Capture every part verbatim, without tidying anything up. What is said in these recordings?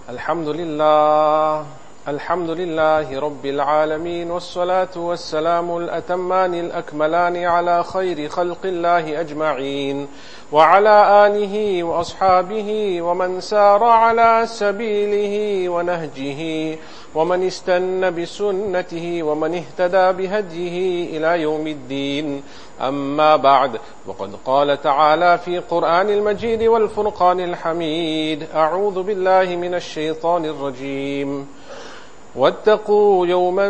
الحمد لله الحمد لله رب العالمين والصلاة والسلام الأتمان الأكملان على خير خلق الله أجمعين وعلى آله وأصحابه ومن سار على سبيله ونهجه ومن استنى بسنته ومن اهتدى بهديه إلى يوم الدين. أما بعد، وقد قال تعالى في قرآن المجيد والفرقان الحميد: أعوذ بالله من الشيطان الرجيم. واتقوا يوما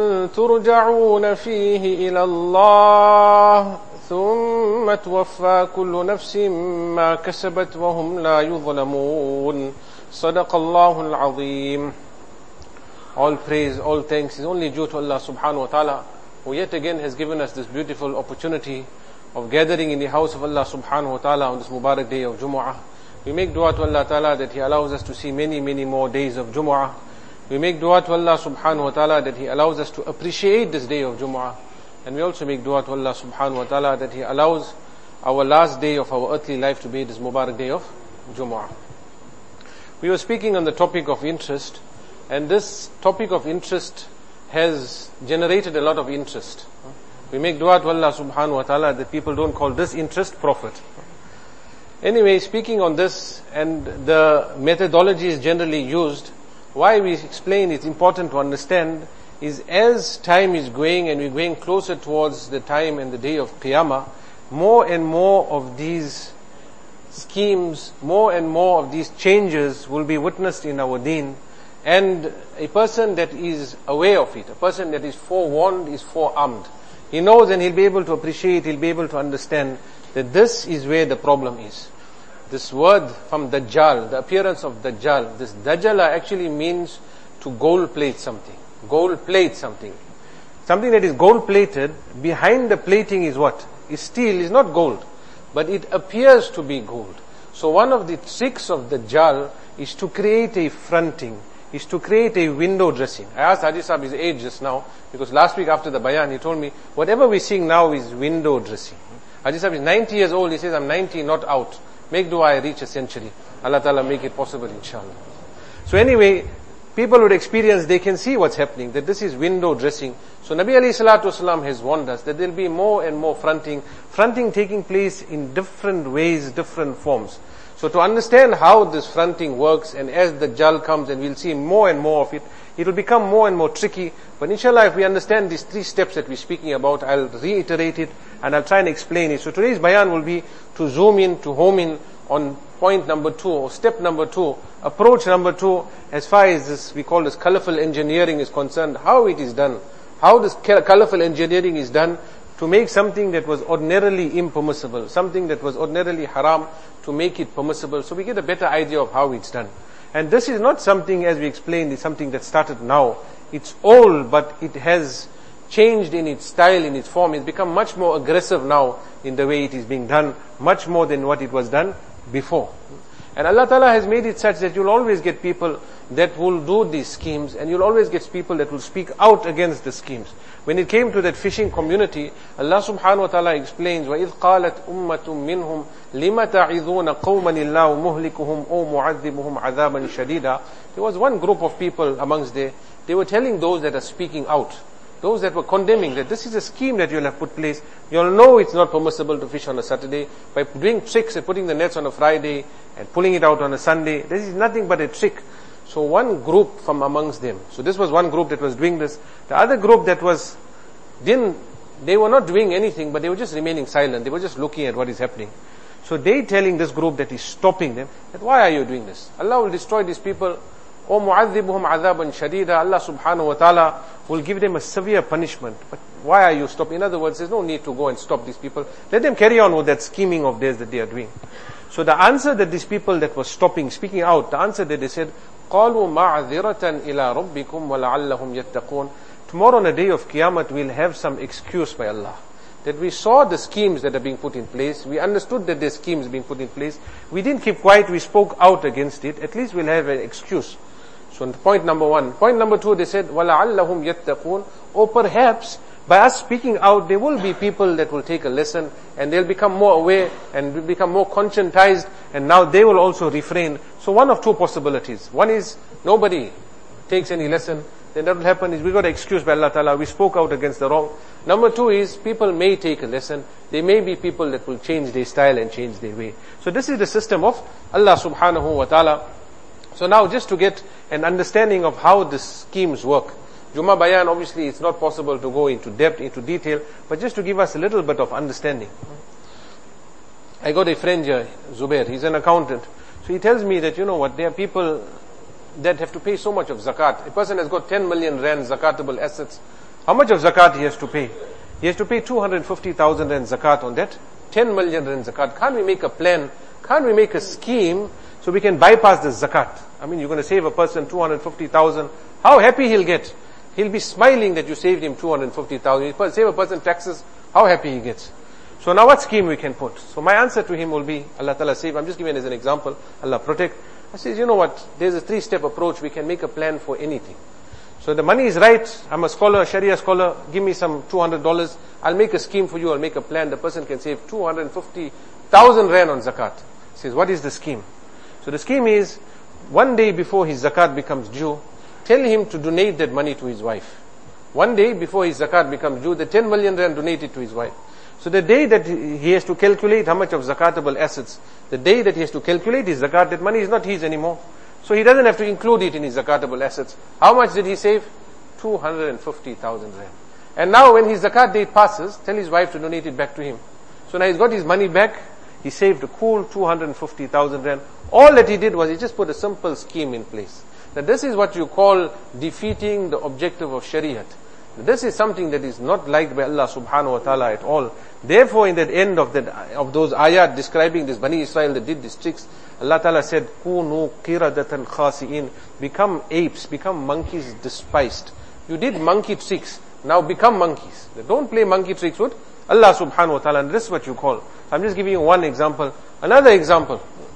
ترجعون فيه إلى الله ثم توفى كل نفس ما كسبت وهم لا يظلمون. صدق الله العظيم. All praise, all thanks is only due to Allah subhanahu wa ta'ala, who yet again has given us this beautiful opportunity of gathering in the house of Allah subhanahu wa ta'ala on this Mubarak day of Jumu'ah. We make dua to Allah ta'ala that He allows us to see many, many more days of Jumu'ah. We make dua to Allah subhanahu wa ta'ala that He allows us to appreciate this day of Jumu'ah. And we also make dua to Allah subhanahu wa ta'ala that He allows our last day of our earthly life to be this Mubarak day of Jumu'ah. We were speaking on the topic of interest, and this topic of interest has generated a lot of interest. We make dua to Allah subhanahu wa ta'ala that people don't call this interest profit. Anyway, speaking on this and the methodologies generally used, why we explain it's important to understand is as time is going and we're going closer towards the time and the day of Qiyamah, more and more of these schemes, more and more of these changes will be witnessed in our deen. And a person that is aware of it, a person that is forewarned is forearmed. He knows and he'll be able to appreciate, he'll be able to understand that this is where the problem is. This word from Dajjal, the appearance of Dajjal, this Dajjala actually means to gold plate something. Gold plate something. Something that is gold plated, behind the plating is what? Is steel, is not gold. But it appears to be gold. So one of the tricks of Dajjal is to create a fronting, is to create a window dressing. I asked Haji Sahib his age just now, because last week after the bayan, he told me, whatever we're seeing now is window dressing. Haji Sahib is ninety years old, he says, I'm ninety, not out. Make dua I reach a century. Allah Ta'ala make it possible, inshallah. So anyway, people would experience, they can see what's happening, that this is window dressing. So Nabi alayhi salatu wasalam has warned us that there'll be more and more fronting, fronting taking place in different ways, different forms. So to understand how this fronting works, and as the Dajjal comes and we'll see more and more of it, it will become more and more tricky. But inshallah, if we understand these three steps that we're speaking about, I'll reiterate it and I'll try and explain it. So today's bayan will be to zoom in, to home in on point number two, or step number two, approach number two, as far as this, we call this colorful engineering is concerned, how it is done, how this colorful engineering is done to make something that was ordinarily impermissible, something that was ordinarily haram, to make it permissible, so we get a better idea of how it's done. And this is not something, as we explained, is something that started now. It's old, but it has changed in its style, in its form. It's become much more aggressive now in the way it is being done, much more than what it was done before. And Allah Ta'ala has made it such that you'll always get people that will do these schemes, and you'll always get people that will speak out against the schemes. When it came to that fishing community, Allah Subhanahu wa Ta'ala explains, وَإِذْ قَالَتْ أُمَّةٌ مِّنْهُمْ لِمَ تَعِذُونَ قَوْمًا اللَّهُ مُهْلِكُهُمْ أَوْ مُعَذِّبُهُمْ عَذَابًا شَدِيدًا. There was one group of people amongst there, they were telling those that are speaking out, those that were condemning, that this is a scheme that you'll have put place. You'll know it's not permissible to fish on a Saturday. By doing tricks and putting the nets on a Friday and pulling it out on a Sunday, this is nothing but a trick. So one group from amongst them, so this was one group that was doing this. The other group that was, didn't, they were not doing anything, but they were just remaining silent. They were just looking at what is happening. So they telling this group that is stopping them, that why are you doing this? Allah will destroy these people. O mu'adhibuhum adhaban shadida. Allah subhanahu wa ta'ala will give them a severe punishment. But why are you stopping? In other words, there's no need to go and stop these people. Let them carry on with that scheming of theirs that they are doing. So the answer that these people that were stopping, speaking out, the answer that they said, قَالُوا مَعْذِرَةً إِلَىٰ رَبِّكُمْ وَلَعَلَّهُمْ يَتَّقُونَ. Tomorrow on the day of Qiyamah, we'll have some excuse by Allah. That we saw the schemes that are being put in place. We understood that there's schemes being put in place. We didn't keep quiet. We spoke out against it. At least we'll have an excuse. So point number one. Point number two, they said, وَلَعَلَّهُمْ يَتَّقُونَ. Or perhaps By us speaking out, there will be people that will take a lesson and they'll become more aware and will become more conscientized, and now they will also refrain. So one of two possibilities. One is nobody takes any lesson. Then that will happen is we got an excuse by Allah Ta'ala. We spoke out against the wrong. Number two is people may take a lesson. There may be people that will change their style and change their way. So this is the system of Allah Subhanahu wa Ta'ala. So now just to get an understanding of how the schemes work. Jummah Bayan, obviously it's not possible to go into depth, into detail, but just to give us a little bit of understanding. I got a friend here, Zubair, he's an accountant. So he tells me that, you know what, there are people that have to pay so much of zakat. A person has got ten million rand zakatable assets. How much of zakat he has to pay? He has to pay two hundred fifty thousand rand zakat on that. ten million rand zakat. Can't we make a plan? Can't we make a scheme so we can bypass the zakat? I mean, you're going to save a person two hundred fifty thousand. How happy he'll get. He'll be smiling that you saved him two hundred fifty thousand. You save a person taxes, how happy he gets. So now what scheme we can put? So my answer to him will be, Allah Ta'ala save, I'm just giving it as an example, Allah protect. I says, you know what, there's a three-step approach, we can make a plan for anything. So the money is right, I'm a scholar, a Sharia scholar, give me some two hundred dollars, I'll make a scheme for you, I'll make a plan, the person can save two hundred fifty thousand rand on zakat. He says, what is the scheme? So the scheme is, one day before his zakat becomes due, tell him to donate that money to his wife. One day before his zakat becomes due, the ten million rand donated to his wife. So the day that he has to calculate how much of zakatable assets, the day that he has to calculate his zakat, that money is not his anymore. So he doesn't have to include it in his zakatable assets. How much did he save? two hundred fifty thousand rand. And now when his zakat date passes, tell his wife to donate it back to him. So now he's got his money back, he saved a cool two hundred fifty thousand rand. All that he did was he just put a simple scheme in place. That this is what you call defeating the objective of Shariat. This is something that is not liked by Allah subhanahu wa ta'ala at all. Therefore, in that end of that of those ayat describing this Bani Israel that did these tricks, Allah Ta'ala said, Kunu qiradatan khasi'in. Become apes, become monkeys despised. You did monkey tricks, now become monkeys. Don't play monkey tricks with Allah subhanahu wa ta'ala, and this is what you call. I'm just giving you one example. Another example.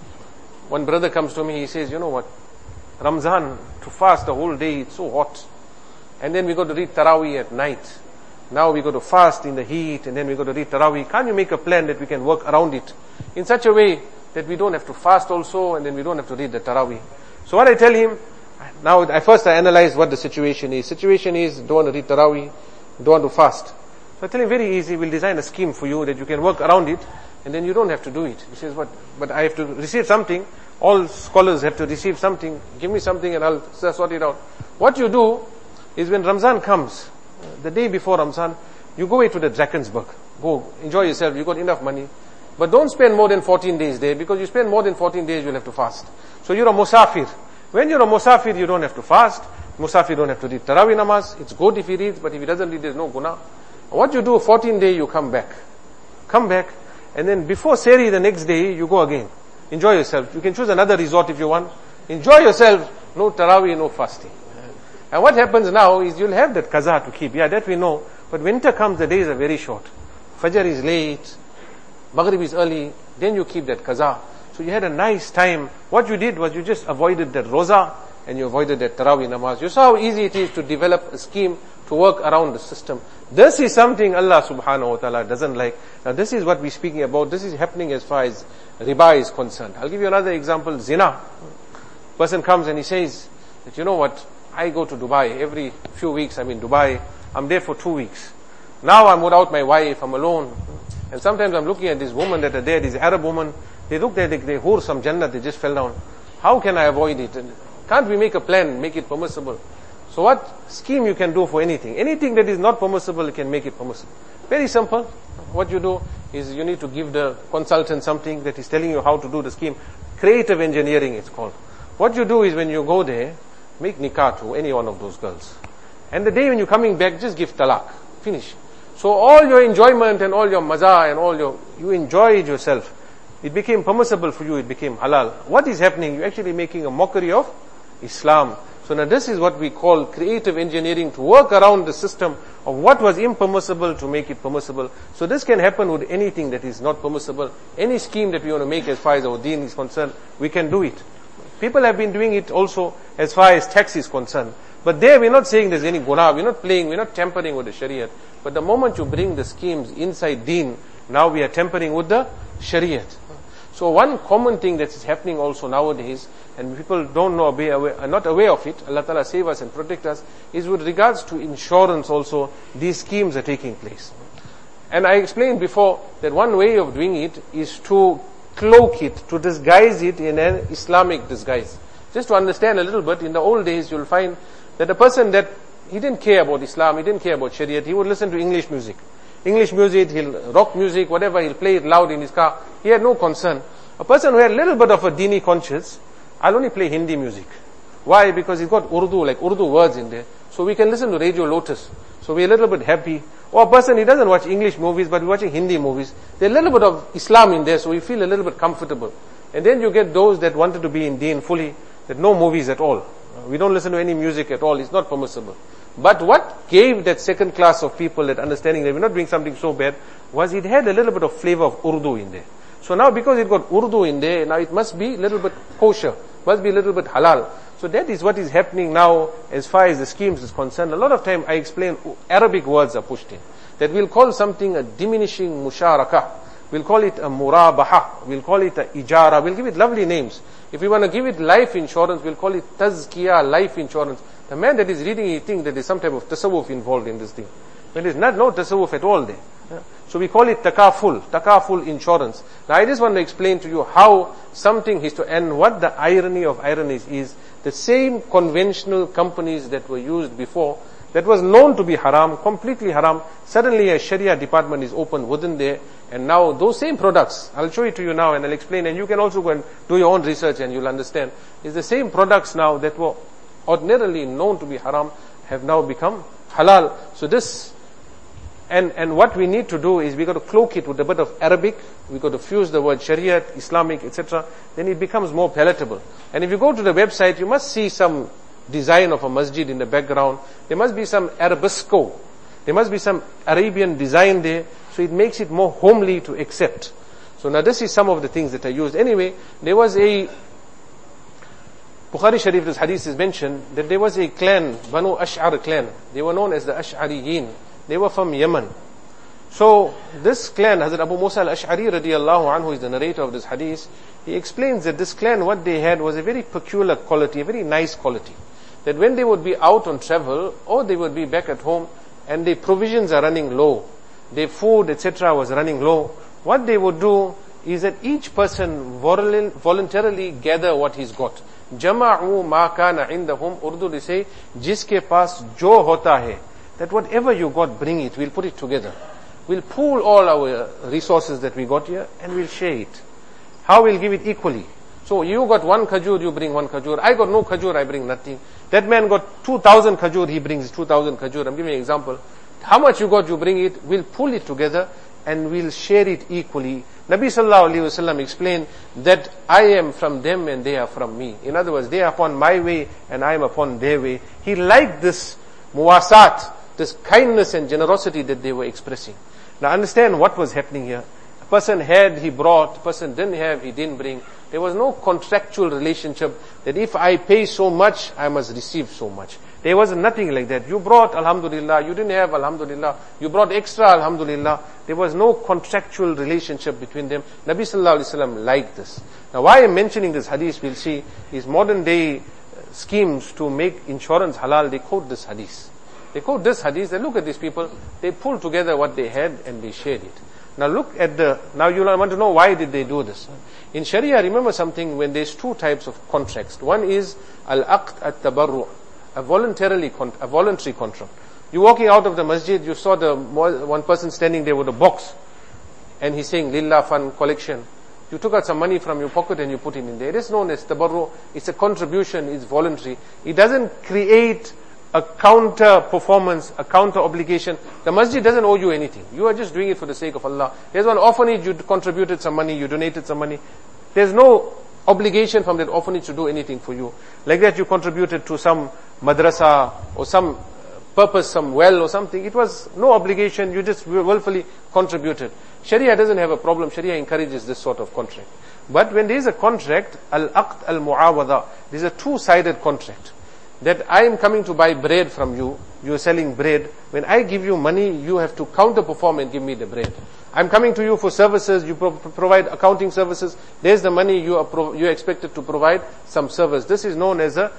One brother comes to me, he says, you know what, Ramzan, to fast the whole day, it's so hot. And then we go to read Taraweeh at night. Now we go to fast in the heat, and then we go to read Taraweeh. Can't you make a plan that we can work around it in such a way that we don't have to fast also, and then we don't have to read the Taraweeh? So what I tell him, now I first I analyze what the situation is. Situation is, don't want to read Taraweeh, don't want to fast. So I tell him, very easy, we'll design a scheme for you that you can work around it, and then you don't have to do it. He says, what? But I have to receive something. All scholars have to receive something. Give me something and I'll sort it out. What you do is when Ramzan comes, the day before Ramzan, you go away to the Drakensberg. Go, enjoy yourself, you got enough money. But don't spend more than fourteen days there, because you spend more than fourteen days, you'll have to fast. So you're a musafir. When you're a musafir, you don't have to fast. Musafir don't have to read Taraweeh namaz. It's good if he reads, but if he doesn't read, there's no guna. What you do, fourteen day, you come back. Come back, and then before Sehri the next day, you go again. Enjoy yourself. You can choose another resort if you want. Enjoy yourself. No Taraweeh, no fasting. And what happens now is you'll have that qaza to keep. Yeah, that we know. But winter comes, the days are very short. Fajr is late. Maghrib is early. Then you keep that qaza. So you had a nice time. What you did was you just avoided that roza and you avoided that Taraweeh namaz. You saw how easy it is to develop a scheme to work around the system. This is something Allah subhanahu wa ta'ala doesn't like. Now this is what we're speaking about. This is happening as far as riba is concerned. I'll give you another example. Zina. Person comes and he says that, you know what, I go to Dubai. Every few weeks I'm in Dubai. I'm there for two weeks. Now I'm without my wife. I'm alone. And sometimes I'm looking at this woman that are there, this Arab woman. They look there, they, they whore some Jannah, they just fell down. How can I avoid it? And can't we make a plan, make it permissible? So what scheme you can do for anything? Anything that is not permissible, you can make it permissible. Very simple. What you do is you need to give the consultant something that is telling you how to do the scheme. Creative engineering it's called. What you do is when you go there, make nikah to any one of those girls. And the day when you're coming back, just give talaq. Finish. So all your enjoyment and all your maza and all your, you enjoyed yourself. It became permissible for you, it became halal. What is happening? You're actually making a mockery of Islam. So now this is what we call creative engineering, to work around the system of what was impermissible to make it permissible. So this can happen with anything that is not permissible. Any scheme that we want to make as far as our deen is concerned, we can do it. People have been doing it also as far as tax is concerned. But there we're not saying there's any guna, we're not playing, we're not tampering with the Shariat. But the moment you bring the schemes inside deen, now we are tampering with the Shariat. So one common thing that is happening also nowadays, and people don't know, are not aware of it, Allah Ta'ala save us and protect us, is with regards to insurance also, these schemes are taking place. And I explained before that one way of doing it is to cloak it, to disguise it in an Islamic disguise. Just to understand a little bit, in the old days you'll find that a person that, he didn't care about Islam, he didn't care about Shariat, he would listen to English music. English music, he'll rock music, whatever, he'll play it loud in his car. He had no concern. A person who had a little bit of a Dini conscience, I'll only play Hindi music. Why? Because he's got Urdu, like Urdu words in there. So we can listen to Radio Lotus. So we're a little bit happy. Or a person, he doesn't watch English movies, but he's watching Hindi movies. There's a little bit of Islam in there, so we feel a little bit comfortable. And then you get those that wanted to be in Deen fully, that no movies at all. We don't listen to any music at all. It's not permissible. But what gave that second class of people that understanding that we're not doing something so bad, was it had a little bit of flavor of Urdu in there. So now because it got Urdu in there, now it must be a little bit kosher, must be a little bit halal. So that is what is happening now as far as the schemes is concerned. A lot of time I explain Arabic words are pushed in. That we'll call something a diminishing musharakah. We'll call it a murabaha. We'll call it a ijara. We'll give it lovely names. If we want to give it life insurance, we'll call it tazkiyah, life insurance. The man that is reading, he thinks that there's some type of tasawwuf involved in this thing. But there's not no tasawwuf at all there. Yeah. So we call it takaful, takaful insurance. Now I just want to explain to you how something is to, and what the irony of ironies is, the same conventional companies that were used before, that was known to be haram, completely haram, suddenly a Sharia department is opened within there, and now those same products, I'll show it to you now and I'll explain, and you can also go and do your own research and you'll understand, is the same products now that were ordinarily known to be haram, have now become halal. So this, and, and what we need to do is we got to cloak it with a bit of Arabic, we got to fuse the word Shariat, Islamic, et cetera, then it becomes more palatable. And if you go to the website, you must see some design of a masjid in the background. There must be some Arabesco. There must be some Arabian design there, so it makes it more homely to accept. So now this is some of the things that are used. Anyway, there was a Bukhari Sharif, this hadith is mentioned, that there was a clan, Banu Ash'ar clan. They were known as the Ash'ariyin. They were from Yemen. So this clan, Hazrat Abu Musa al-Ash'ari radiyallahu anhu is the narrator of this hadith. He explains that this clan, what they had was a very peculiar quality, a very nice quality. That when they would be out on travel, or they would be back at home, and their provisions are running low, their food, et cetera was running low, what they would do is that each person voluntarily gather what he's got. Jama'u ma kana indahum, Urdu they say, jiske paas jo hota hai, that whatever you got, bring it, we'll put it together. We'll pool all our resources that we got here, and we'll share it. How we'll give it equally. So you got one khajur, you bring one khajur. I got no khajur, I bring nothing. That man got two thousand khajur, he brings two thousand khajur. I'm giving you an example. How much you got, you bring it. We'll pull it together and we'll share it equally. Nabi sallallahu alaihi wasallam explained that I am from them and they are from me. In other words, they are upon my way and I am upon their way. He liked this muwasat, this kindness and generosity that they were expressing. Now understand what was happening here. A person had, he brought. A person didn't have, he didn't bring. There was no contractual relationship that if I pay so much, I must receive so much. There was nothing like that. You brought, alhamdulillah. You didn't have, alhamdulillah. You brought extra, alhamdulillah. There was no contractual relationship between them. Nabi sallallahu alaihi wasallam liked this. Now why I'm mentioning this hadith, we'll see, is modern day schemes to make insurance halal. They quote this hadith. They quote this hadith, and look at these people. They pulled together what they had and they shared it. Now look at the, now you want to know why did they do this. In Sharia, remember something, when there's two types of contracts. One is al-aqd at-tabarru', a voluntarily, a voluntary contract. You're walking out of the masjid, you saw the one person standing there with a box, and he's saying lillah fund collection. You took out some money from your pocket and you put it in there. It is known as tabarru'. It's a contribution, it's voluntary. It doesn't create a counter performance, a counter obligation. The masjid doesn't owe you anything. You are just doing it for the sake of Allah. There's one orphanage, you contributed some money, you donated some money. There's no obligation from that orphanage to do anything for you. Like that you contributed to some madrasa or some purpose, some well or something. It was no obligation, you just willfully contributed. Sharia doesn't have a problem. Sharia encourages this sort of contract. But when there is a contract, al-aqd al-mu'awada, there is a two-sided contract. that I am coming to buy bread from you, you are selling bread. When I give you money, you have to counter-perform and give me the bread. I'm coming to you for services, you pro- provide accounting services, there's the money you are pro- you are expected to provide some service. This is known as a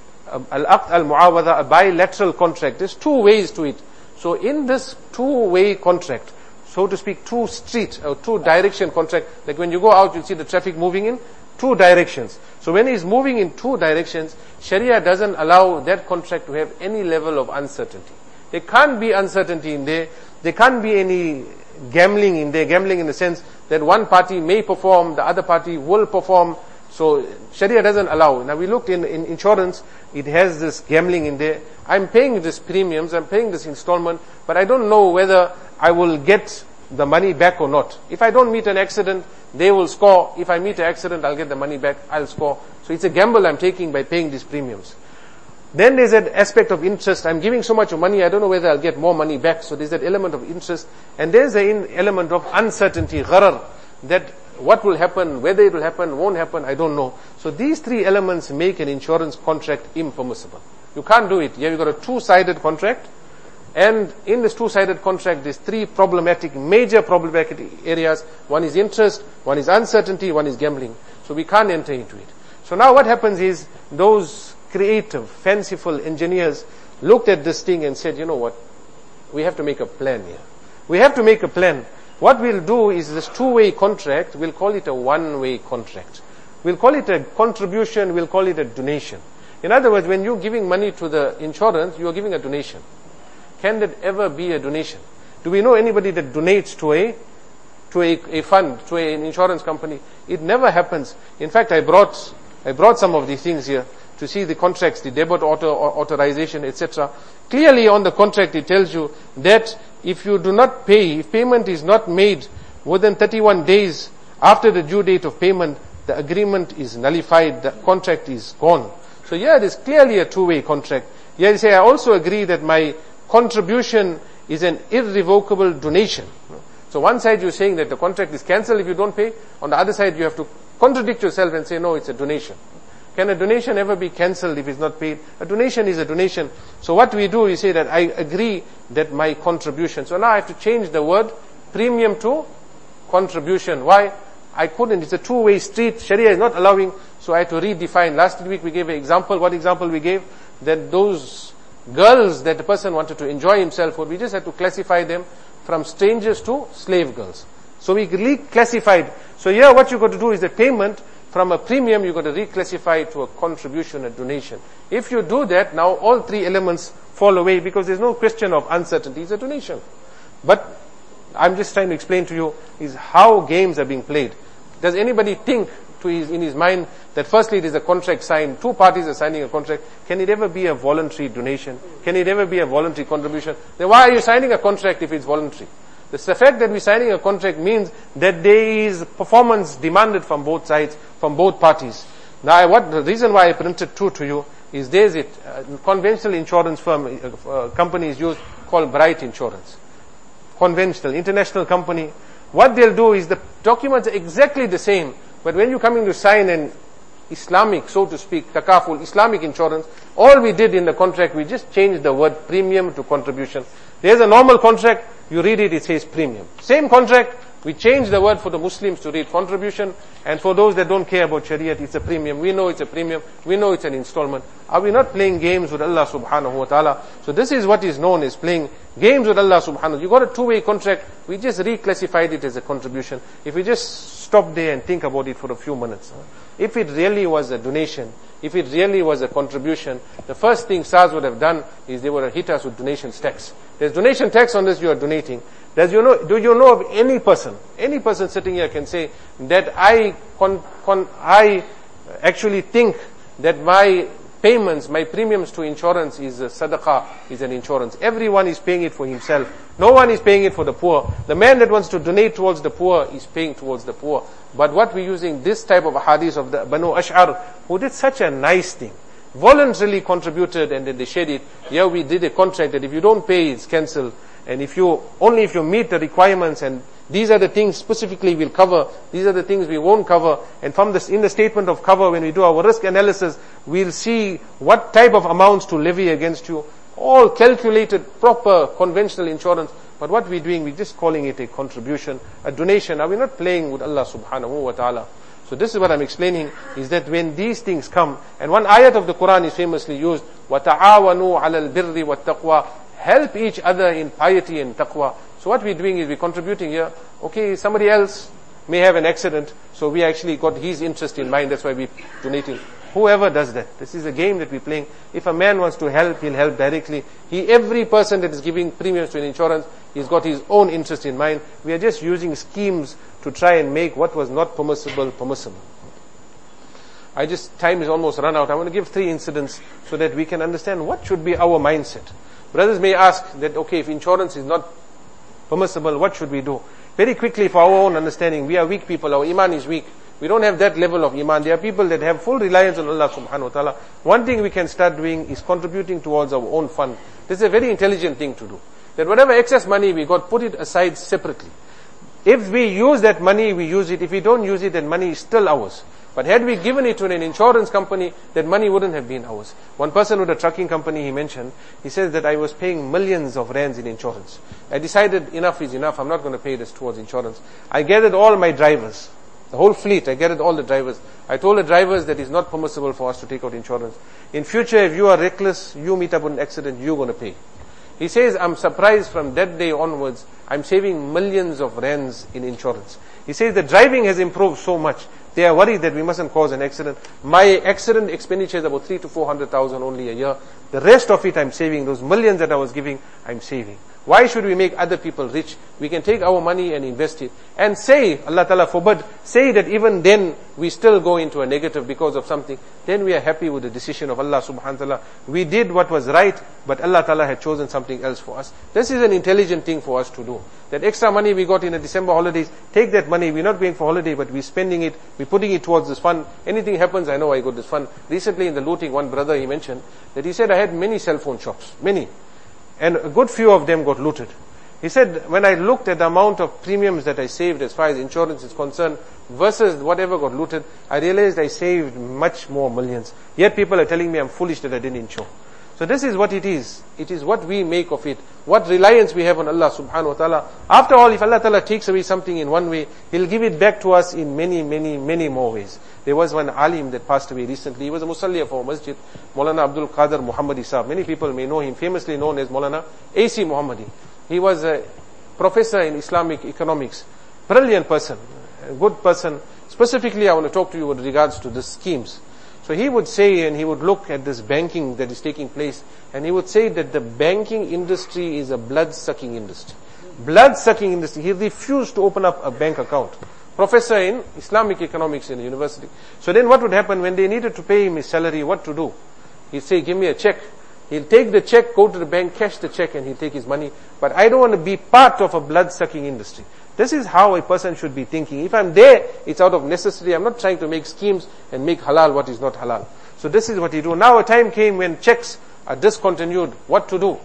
al-aqd al-mu'awada, a bilateral contract. There's two ways to it. So in this two-way contract, so to speak, two street or two direction contract, like when you go out, you see the traffic moving in two directions. So when he's moving in two directions, Sharia doesn't allow that contract to have any level of uncertainty. There can't be uncertainty in there. There can't be any gambling in there. Gambling in the sense that one party may perform, the other party will perform. So Sharia doesn't allow. Now we looked in, in insurance, it has this gambling in there. I'm paying this premiums, I'm paying this installment, but I don't know whether I will get the money back or not. If I don't meet an accident, they will score. If I meet an accident, I'll get the money back, I'll score. So it's a gamble I'm taking by paying these premiums. Then there's that aspect of interest. I'm giving so much of money, I don't know whether I'll get more money back. So there's that element of interest. And there's an element of uncertainty, gharar, that what will happen, whether it will happen, won't happen, I don't know. So these three elements make an insurance contract impermissible. You can't do it. Here you've got a two-sided contract. And in this two-sided contract, there's three problematic, major problematic areas. One is interest, one is uncertainty, one is gambling. So we can't enter into it. So now what happens is, those creative, fanciful engineers looked at this thing and said, you know what, we have to make a plan here. We have to make a plan. What we'll do is this two-way contract, we'll call it a one-way contract. We'll call it a contribution, we'll call it a donation. In other words, when you're giving money to the insurance, you are giving a donation. Can that ever be a donation? Do we know anybody that donates to a to a, a fund, to a, an insurance company? It never happens. In fact, I brought I brought some of these things here to see the contracts, the debit auto, authorization, et cetera. Clearly on the contract it tells you that if you do not pay, if payment is not made within thirty-one days after the due date of payment, the agreement is nullified, the contract is gone. So here it is clearly a two-way contract. Here you say, I also agree that my contribution is an irrevocable donation. So one side you're saying that the contract is cancelled if you don't pay. On the other side you have to contradict yourself and say, no, it's a donation. Can a donation ever be cancelled if it's not paid? A donation is a donation. So what we do is say that I agree that my contribution. So now I have to change the word premium to contribution. Why? I couldn't. It's a two-way street. Sharia is not allowing. So I had to redefine. Last week we gave an example. What example we gave? That those girls that the person wanted to enjoy himself with, we just had to classify them from strangers to slave girls. So we reclassified. So here what you've got to do is the payment from a premium, you've got to reclassify it to a contribution, a donation. If you do that, now all three elements fall away because there's no question of uncertainty. It's a donation. But I'm just trying to explain to you is how games are being played. Does anybody think to his, in his mind that firstly it is a contract signed, two parties are signing a contract, can it ever be a voluntary donation? Can it ever be a voluntary contribution? Then why are you signing a contract if it's voluntary? The fact that we're signing a contract means that there is performance demanded from both sides, from both parties. Now, what the reason why I printed two to you is there's it. Uh, conventional insurance firm uh, uh, company is used called Bright Insurance. Conventional international company. What they'll do is the documents are exactly the same, but when you're coming to sign an Islamic, so to speak, takaful, Islamic insurance, all we did in the contract, we just changed the word premium to contribution. There's a normal contract, you read it, it says premium. Same contract, we changed the word for the Muslims to read contribution, and for those that don't care about Shariat, it's a premium. We know it's a premium, we know it's an installment. Are we not playing games with Allah subhanahu wa ta'ala? So this is what is known as playing games with Allah subhanahu wa ta'ala. You got a two-way contract, we just reclassified it as a contribution. If we just stop there and think about it for a few minutes. If it really was a donation, if it really was a contribution, the first thing SARS would have done is they would have hit us with donation tax. There's donation tax on this you are donating. Does you know, do you know of any person, any person sitting here can say that I, con, con, I actually think that my payments, my premiums to insurance is a sadaqah, is an insurance. Everyone is paying it for himself. No one is paying it for the poor. The man that wants to donate towards the poor is paying towards the poor. But what we're using, this type of hadith of the Banu Ash'ar, who did such a nice thing, voluntarily contributed and then they shared it. Here we did a contract that if you don't pay, it's cancelled. And if you, only if you meet the requirements and These are the things specifically we'll cover. These are the things we won't cover. And from this, in the statement of cover, when we do our risk analysis, we'll see what type of amounts to levy against you. All calculated, proper, conventional insurance. But what we're doing, we're just calling it a contribution, a donation. Now we're not playing with Allah subhanahu wa ta'ala. So this is what I'm explaining, is that when these things come, and one ayat of the Quran is famously used, وَتَعَاوَنُوا عَلَى الْبِرِّ وَالتَّقْوَى, help each other in piety and taqwa. So what we're doing is we're contributing here. Okay, somebody else may have an accident, so we actually got his interest in mind, that's why we're donating. Whoever does that, this is a game that we're playing. If a man wants to help, he'll help directly. He, every person that is giving premiums to an insurance, he's got his own interest in mind. We are just using schemes to try and make what was not permissible, permissible. I just, time is almost run out. I want to give three incidents so that we can understand what should be our mindset. Brothers may ask that, okay, if insurance is not permissible, what should we do? Very quickly, for our own understanding, we are weak people, our iman is weak. We don't have that level of iman. There are people that have full reliance on Allah subhanahu wa ta'ala. One thing we can start doing is contributing towards our own fund. This is a very intelligent thing to do. That whatever excess money we got, put it aside separately. If we use that money, we use it. If we don't use it, then money is still ours. But had we given it to an insurance company, that money wouldn't have been ours. One person with a trucking company, he mentioned, he says that I was paying millions of rands in insurance. I decided enough is enough. I'm not going to pay this towards insurance. I gathered all my drivers. The whole fleet, I gathered all the drivers. I told the drivers that it's not permissible for us to take out insurance. In future, if you are reckless, you meet up with an accident, you're going to pay. He says, I'm surprised from that day onwards, I'm saving millions of rands in insurance. He says the driving has improved so much. They are worried that we mustn't cause an accident. My accident expenditure is about three to four hundred thousand only a year. The rest of it I'm saving. Those millions that I was giving, I'm saving. Why should we make other people rich? We can take our money and invest it. And say, Allah Ta'ala forbid, say that even then we still go into a negative because of something. Then we are happy with the decision of Allah Subhanahu wa Ta'ala. We did what was right, but Allah Ta'ala had chosen something else for us. This is an intelligent thing for us to do. That extra money we got in the December holidays, take that money, we're not going for holiday, but we're spending it, we're putting it towards this fund. Anything happens, I know I got this fund. Recently in the looting, one brother, he mentioned that he said, I had many cell phone shops, many. And a good few of them got looted. He said, when I looked at the amount of premiums that I saved as far as insurance is concerned versus whatever got looted, I realized I saved much more millions. Yet people are telling me I'm foolish that I didn't insure. So this is what it is. It is what we make of it. What reliance we have on Allah subhanahu wa ta'ala. After all, if Allah ta'ala takes away something in one way, He'll give it back to us in many, many, many more ways. There was one alim that passed away recently. He was a musalli of our masjid, Maulana Abdul Qadir Muhammadi Sahab. Many people may know him, famously known as Maulana A C Muhammadi. He was a professor in Islamic economics. Brilliant person, a good person. Specifically, I want to talk to you with regards to the schemes. So he would say, and he would look at this banking that is taking place, and he would say that the banking industry is a blood-sucking industry. Blood-sucking industry. He refused to open up a bank account. Professor in Islamic economics in the university. So then what would happen when they needed to pay him his salary, what to do? He'd say, give me a check. He'll take the check, go to the bank, cash the check, and he'll take his money. But I don't want to be part of a blood-sucking industry. This is how a person should be thinking. If I'm there, it's out of necessity. I'm not trying to make schemes and make halal what is not halal. So this is what he do. Now a time came when checks are discontinued. What to do?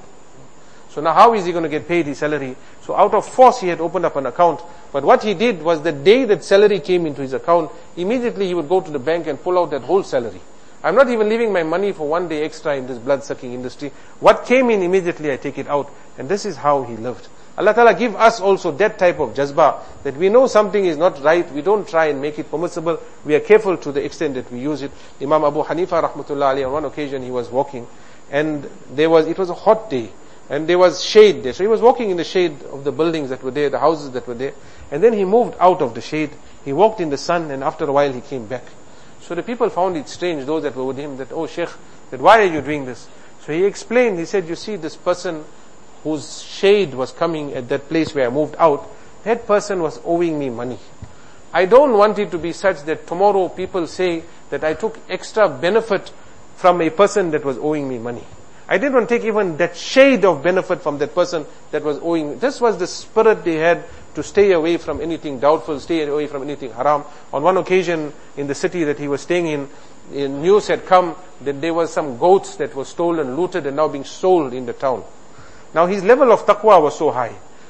So now how is he going to get paid his salary? So out of force he had opened up an account. But what he did was the day that salary came into his account, immediately he would go to the bank and pull out that whole salary. I'm not even leaving my money for one day extra in this blood-sucking industry. What came in, immediately I take it out. And this is how he lived. Allah Ta'ala give us also that type of jazba, that we know something is not right, we don't try and make it permissible, we are careful to the extent that we use it. Imam Abu Hanifa rahmatullah alayhi, on one occasion he was walking, and there was, it was a hot day, and there was shade there. So he was walking in the shade of the buildings that were there, the houses that were there, and then he moved out of the shade, he walked in the sun, and after a while he came back. So the people found it strange, those that were with him, that, oh Sheikh, that why are you doing this? So he explained, he said, you see, this person whose shade was coming at that place where I moved out, that person was owing me money. I don't want it to be such that tomorrow people say that I took extra benefit from a person that was owing me money. I didn't want to take even that shade of benefit from that person that was owing me. This was the spirit they had to stay away from anything doubtful, stay away from anything haram. On one occasion in the city that he was staying in, in news had come that there was some goats that were stolen, looted, and now being sold in the town. Now his level of taqwa was so high.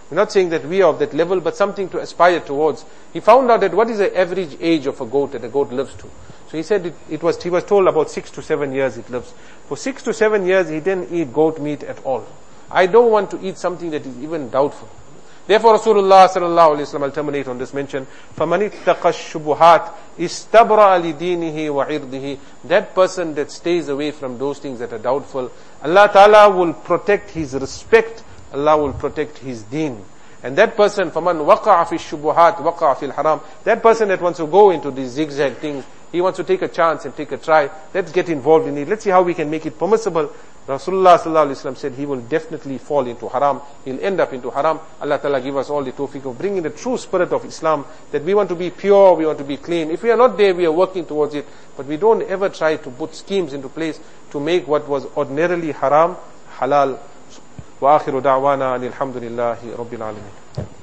We're not saying that we are of that level, but something to aspire towards. He found out that what is the average age of a goat that a goat lives to. So he said it, it was, he was told about six to seven years it lives. For six to seven years he didn't eat goat meat at all. I don't want to eat something that is even doubtful. Therefore Rasulullah sallallahu alayhi wa sallam, I'll terminate on this mention, فَمَنِ اتَّقَى الشُّبُهَاتِ إِسْتَبْرَأَ لِدِينِهِ وَعِرْضِهِ. That person that stays away from those things that are doubtful, Allah Ta'ala will protect his respect, Allah will protect his deen. And that person, فَمَنْ وَقَعَ فِي الشُّبُهَاتِ وَقَعَ فِي الْحَرَامِ. That person that wants to go into these zigzag things, he wants to take a chance and take a try. Let's get involved in it. Let's see how we can make it permissible. Rasulullah sallallahu alaihi wasallam said he will definitely fall into haram. He'll end up into haram. Allah Ta'ala give us all the tawfiq of bringing the true spirit of Islam, that we want to be pure, we want to be clean. If we are not there, we are working towards it. But we don't ever try to put schemes into place to make what was ordinarily haram, halal. Wa akhiru da'wana alhamdulillahi rabbil alamin.